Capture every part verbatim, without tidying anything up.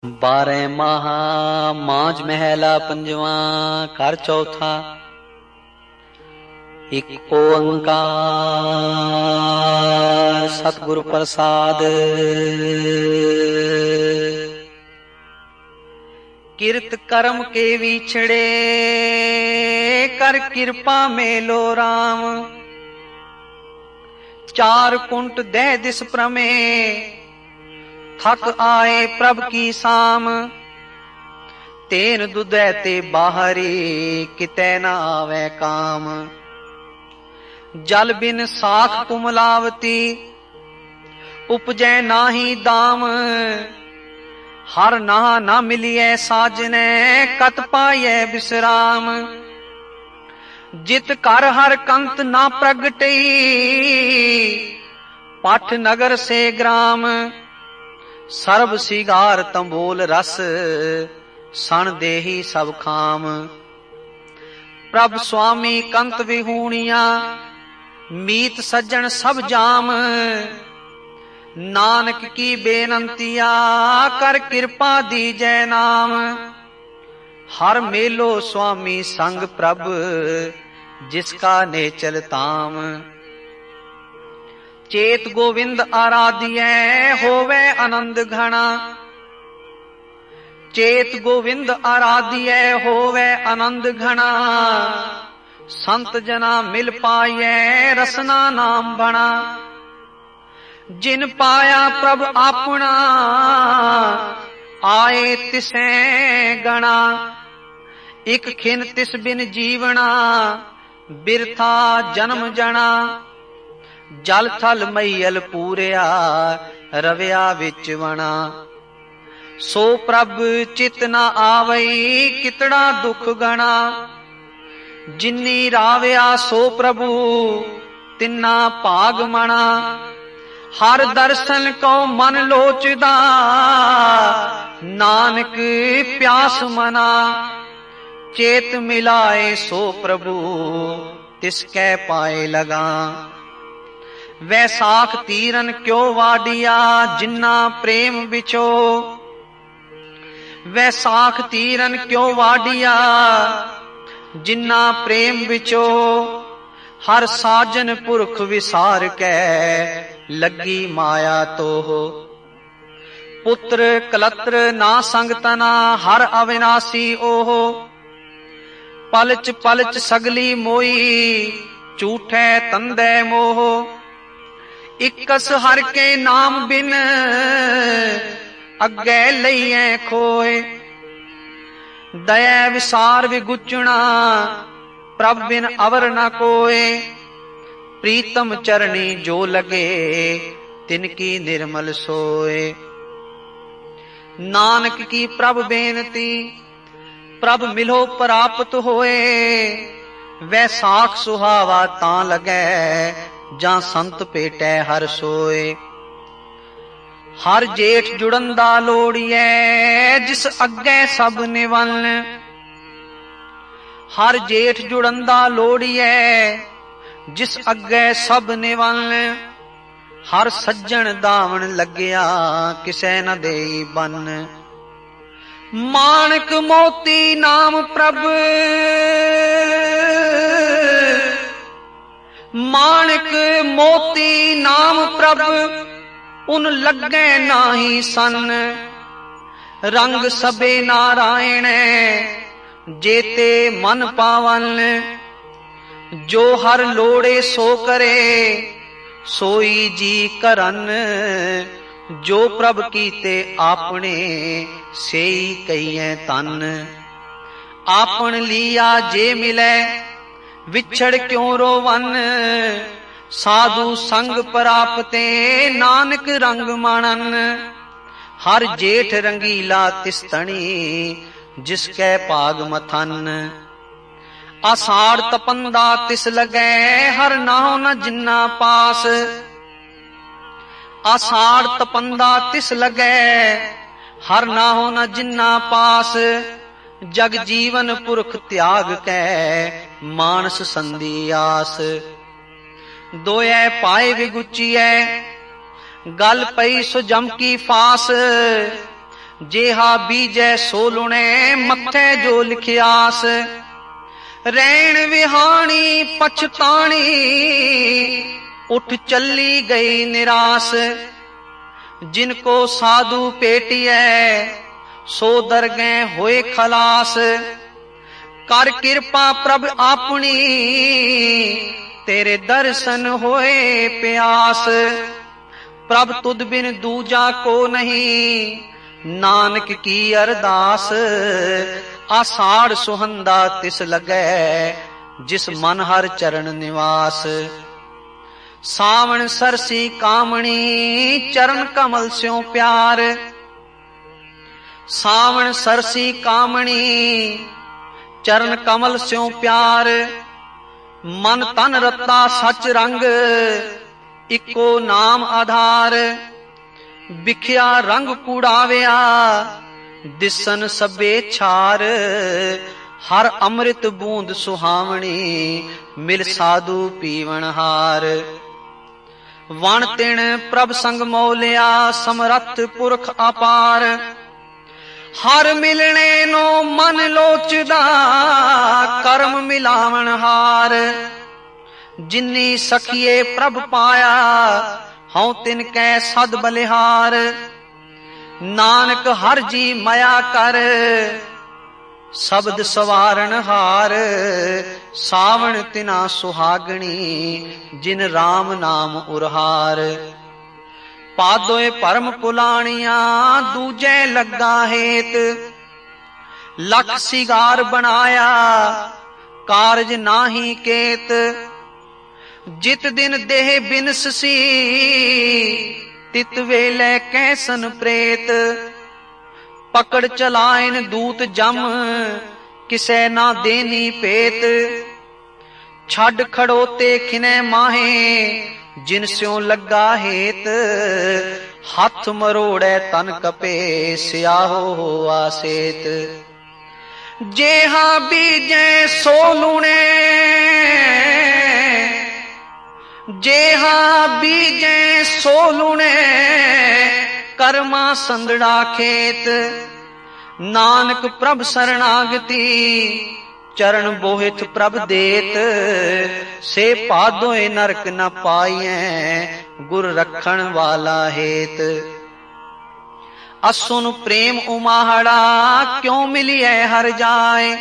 बारह माहा मांझ महला पंजवा घर चौथा। एक ओंकार सतगुरु प्रसाद। किरत कर्म के विछड़े कर कृपा मेलो राम। चार कुंट दह दिस प्रमे थक आए प्रभ की साम। तेन दुदै ते बाहरी कितै न आवे काम। जल बिन साख कुमलावती उपजै नाही दाम। हर नाह न मिलिए साजने कत पाइए विश्राम। जित कर हर कंत ना प्रगटई पठ नगर से ग्राम। सर्ब सिगार तंबोल रस सन देही सब खाम। प्रभ स्वामी कंत विहूणिया मीत सज्जन सब जाम। नानक की बेनंतिया कर कृपा दीजै नाम। हर मेलो स्वामी संग प्रभ जिसका नेचल ताम। चेत गोविंद आराध्य होवे आनंद घना। चेत गोविंद आराध्य होवे आनंद घना। संत जना मिल पाए रसना नाम बना। जिन पाया प्रभ अपना आए तिसे गणा। इक खिन तिस बिन जीवना बिरथा जन्म जना। जल थल मैयल पूरिया रविया विच वना। सो प्रभ चित न आवई कितड़ा दुख गणा। जिन्नी राविया सो प्रभु तिन्ना भाग मना। हर दर्शन को मन लोचदा नानक प्यास मना। चेत मिलाए सो प्रभु तिसकै पाए लगा। वैसाख तीरन क्यों वाडिया जिन्ना प्रेम बिचो। वैसाख तीरन क्यों वाडिया जिन्ना प्रेम बिचो। हर साजन पुरख विसार कै लगी माया तो हो। पुत्र कलत्र ना संगतना हर अविनाशी ओहो। पलच पलच सगली मोई झूठे तंदे मोह। इकस हर के नाम बिन अगे लईए खोए। दया विसार विगुचना प्रभ बिन अवर न कोए। प्रीतम चरणी जो लगे तिनकी निर्मल सोए। नानक की प्रभ बेनती प्रभ मिलो प्राप्त होए। वैसाख सुहावा तां लगे ਜਾਂ ਸੰਤ ਭੇਟੈ ਹਰ ਸੋਏ। ਹਰ ਜੇਠ ਜੁੜਨ ਦਾ ਲੋੜੀਐ ਜਿਸ ਅੱਗੇ ਸਭ ਨਿਵਲ। ਹਰ ਜੇਠ ਜੁੜਨ ਦਾ ਲੋੜੀਐ ਜਿਸ ਅੱਗੇ ਸਭ ਨਿਵਲ। ਹਰ ਸੱਜਣ ਦਾਵਣ ਲੱਗਿਆ ਕਿਸੇ ਨ ਦੇਈ ਬੰਨ। ਮਾਣਕ ਮੋਤੀ ਨਾਮ ਪ੍ਰਭ माणक मोती नाम प्रभ उन लगे नाही सन। रंग सबे नारायण जेते मन पावन। जो हर लोड़े सो करे सोई जी करन। जो प्रभ कीते आपने सेई कईए तन। आपन लिया जे मिले विछड़ क्यों रोवन। साधु संग प्राप्ते नानक रंग मानन। हर जेठ रंगीला तिस्तणी जिसके भाग मथन। आषाढ़ तपंदा तिस लगे हर नाहो न जिन्ना पास। आषाढ़ तपंदा तिस लगे हर नाहो न जिन्ना पास। जग जीवन पुरख त्याग कै मानस संधि आस। दोए पाए विगुचिए गल पई सो जम की फास। जेहा बीजै सो लुणे मत्थे जो लिखियास। रैण विहाणी पछताणी उठ चली गई निराश। जिनको साधु पेटिए सो दरगै होए खलास। कर कृपा प्रभ आपनी तेरे दर्शन होए प्यास। प्रभ तुद बिन दूजा को नहीं नानक की अरदास। आषाढ़ सुहंदा तिस लगै जिस मन हर चरण निवास। सावण सरसी कामणी चरण कमल स्यों प्यार। सावण सरसी कामणी चरण कमल स्यों प्यार। मन तन रत्ता सच रंग इको नाम आधार। बिखिया रंग कूड़ाविया दिसन सबे छार। हर अमृत बूंद सुहावनी मिल साधु पीवन हार। वण तिण प्रभ संग मौलिया समरथ पुरख अपार। हर मिलने नो मन लोचदा कर्म मिलावन हार। जिन्नी सखिए प्रभ पाया हूं तिनकै सद बलिहार। नानक हर जी मया कर शब्द सवारण हार। सावण तिना सुहागणी जिन राम नाम उरहार। पादोए परम पुलाणिया दूजे लगा हेत। लख सिगार बनाया कारज नाही केत। जित दिन देह बिनसी तित वेले कैसन प्रेत। पकड़ चलाइन दूत जम किसे ना देनी पेत। छड़ खड़ोते खिने माहे जिन स्यों लगा हेत। हाथ मरोड़े तन कपे स्याहो होआ सेत। जेहा बीजे सो लुणे जेहा बीजे सो लुणे कर्मा संदड़ा खेत। नानक प्रभ शरणागति चरण बोहित प्रभ देत। से पादोए नरक न पाइए गुर रखण वाला हेत। असुन प्रेम उमाहड़ा क्यों मिलिए हर जाए।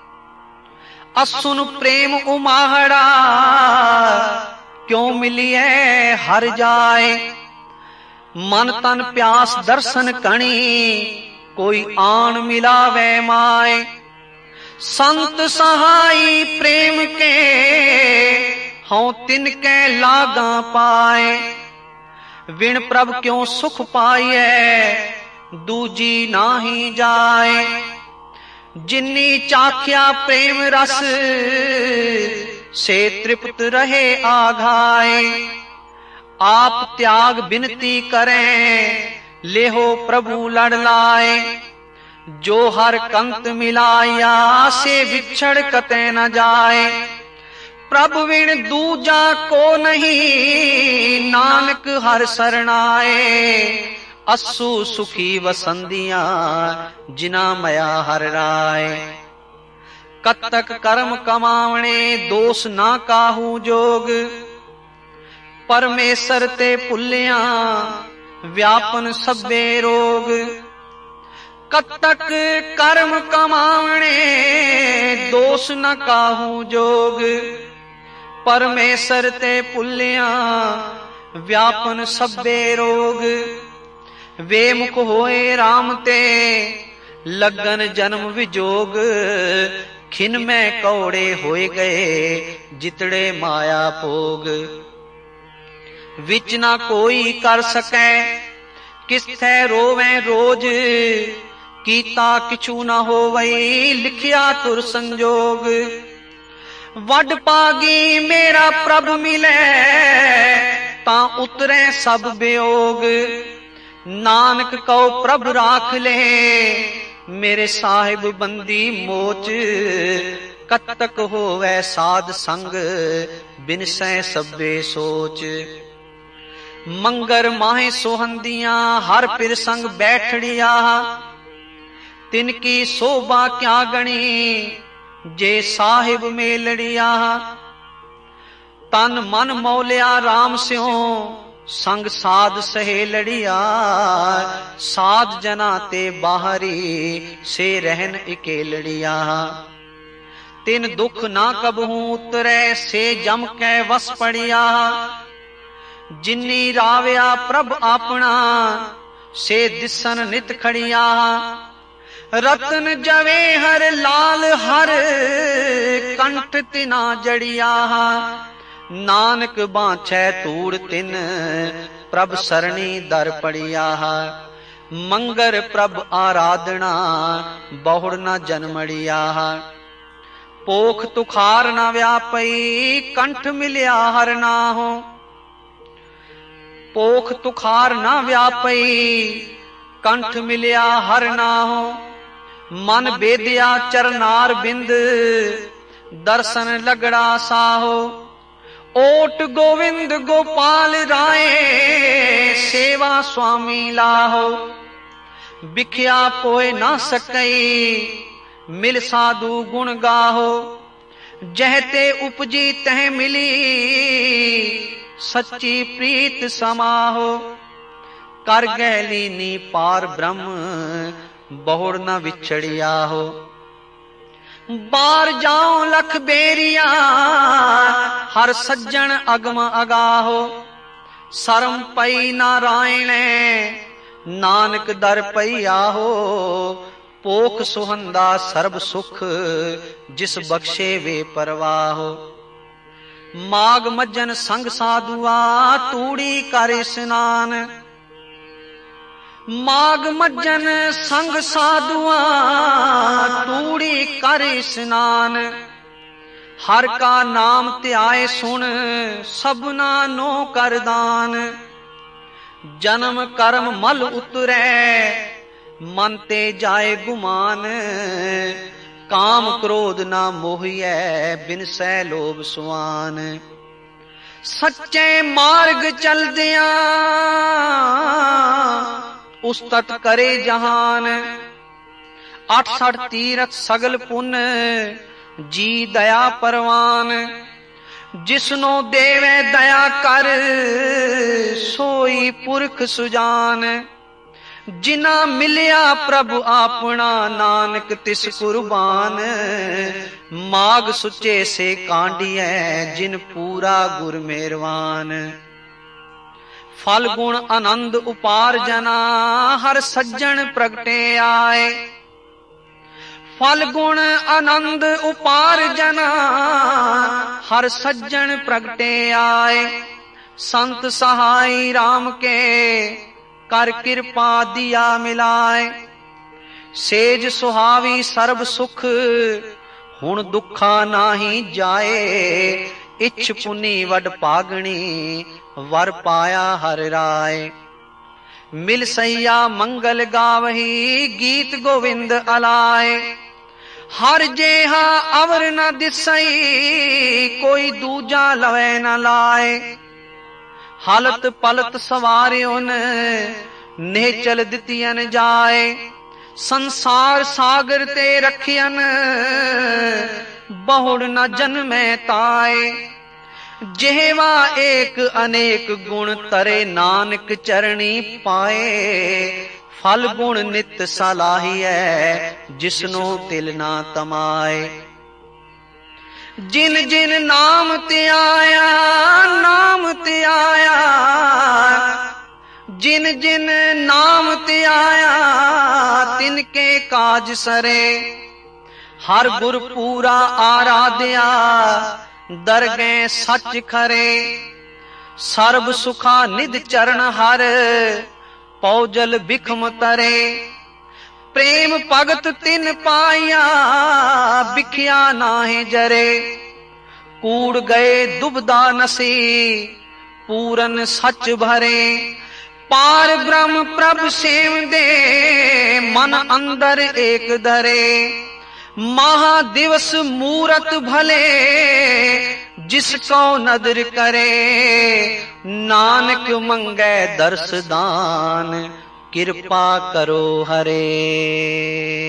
असुन प्रेम उमाहड़ा क्यों मिलिए हर जाए। मन तन प्यास दर्शन कणी कोई आन मिलावे माए। संत सहाई प्रेम के हों तिनके लागा पाए। विण प्रभ क्यों सुख पाइए दूजी नाही जाए। जिन्नी चाख्या प्रेम रस से तृप्त रहे आघाए। आप त्याग बिनती करें लेहो प्रभु लड़ लाए। जो हर कंत मिलाया से विछड़ कते न जाए। प्रभु विण दूजा को नहीं नानक हर शरणाए। असु सुखी वसंदिया जिना मया हर राय। कतक कर्म कमावणे दोष ना काहू जोग। परमेसर ते भुलिया व्यापन सभे रोग। कतक कर्म कमावणे दोष न काहू जोग। परमेसर ते भुलिया व्यापन सभे रोग। वे मुख होए राम ते लगन जन्म विजोग। खिन में कौड़े होए गए जितड़े माया भोग। विच ना कोई कर सकै किसथे रोवे रोज। कीता किछु न होवई लिखिया तुर संजोग। वड पागी मेरा प्रभ मिले ता उतरे सब वियोग। नानक कहो प्रभ राख ले मेरे साहिब बंदी मोच। कतक होवै साध संग बिनसै सभे सोच। मंगर माहे सोहंदियां हर पिर संग बैठड़िया। तिनकी शोभा क्या गणी, जे साहिब मेलड़िया। तन मन मौलिया राम स्यों, संग साध सहेलड़िया। साध जना ते बाहरी, से रहन इकेलड़िया। तिन दुख ना कबहू उतरै, से जम कै वस पड़िया। जिन्नी रावया प्रभ आपना, से दिसन नित खड़िया। रतन जवे हर लाल हर, कंठ तिना जड़िया। नानक बाँछै तूड़ तिन, प्रभ सरणी दर पड़िया। मंगर प्रभ आराधना, बहुड़ न जन्मड़िया। पोख तुखार न व्यापई, कंठ मिलिया हर नाहो। पोख तुखार न व्यापई, कंठ मिलिया हर नाहो। मन बेदिया चरनार बिंद, दर्शन लगड़ा साहो। ओट गोविंद गोपाल राय, सेवा स्वामी लाहो। बिख्या पोए ना सकई, मिल साधु गुण गाहो। जहते उपजी तह मिली, सच्ची प्रीत समाहो। कर गैलीनी पार ब्रह्म, बहुड़ न विछड़िया हो। बार जाओ लख बेरिया, हर सज्जन अगम अगाहो। सरम पई नारायण, नानक दर पई आहो। पोख सुहंदा सर्ब सुख, जिस बख्शे वे परवाहो। माग मज्जन संग साधुआ, तूड़ी कर स्नान। माग मज्जन संग साधुआ, तूड़ी कर स्नान। हर का नाम त्याए सुन, सबना नो कर दान। जन्म कर्म मल उतरै, मन ते जाए गुमान। काम क्रोध ना मोहिए, बिन सै लोभ सुआन। सच्चे मार्ग चलदिया, उस्तत करे जहान। अठ सठ तीरथ सगल पुन, जी दया परवान। जिसनो देवे दया कर, सोई पुरख सुजान। जिना मिलिया प्रभु आपना, नानक तिस कुर्बान। माग सुचे से कांडियै, जिन पूरा गुर मेहरवान। फल गुण आनंद उपार्जना, हर सज्जन प्रगटे आए। फल गुण आनंद उपार्जना, हर सज्जन प्रगटे आए। संत सहाय राम के, कर कृपा दिया मिलाए। सेज सुहावी सर्ब सुख, हुण दुखा नाही जाए। इच्छ पुनी वड पागणी, वर पाया हर राय। मिल सैया मंगल गावही, गीत गोविंद अलाए। हर जेहा अवर न दिसई, कोई दूजा लवे न लाए। हालत पलत सवारियोन, नेचल दितियन जाए। संसार सागर ते रखियन, बहुड़ न जन्मै ताए। जेहवा एक अनेक गुण, तरे नानक चरणी पाए। फल गुण नित सलाहिए, जिसनो तिल ना तमाए। जिन जिन नाम ते आया, नाम ते आया। जिन जिन नाम ते आया, तिनके काज सरे। हर गुर पूरा आराध्या, दरगै सच खरे। सर्ब सुखा निध चरण हर, पौजल बिखम तरे। प्रेम भगत तिन पाया, बिख्या नाहे जरे। कूड़ गए दुबदा नसी, पूरन सच भरे। पार ब्रह्म प्रभ सेव दे, मन अंदर एक धरे। महादिवस मूरत भले, जिसको नदर करे। नानक मंगै दर्श दान, कृपा करो हरे।